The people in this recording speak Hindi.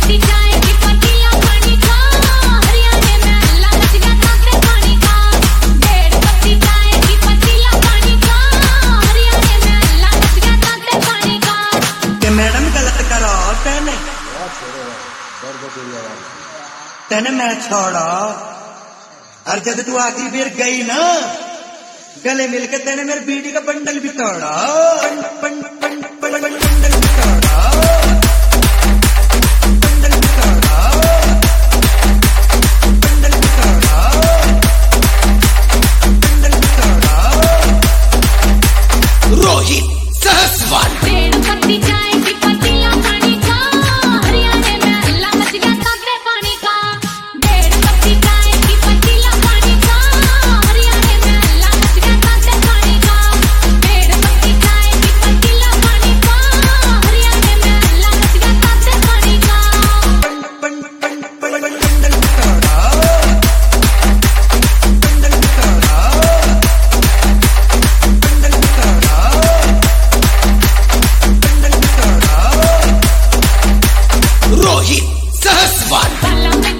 तेने मैं छोड़ा और जब तू आखिरी बेर गई ना गले मिलके तेने मेरे बीड़ी का बंडल भी तोड़ा बंडल भी तोड़ा रोहित सहसवाल रोहित सहसवाल।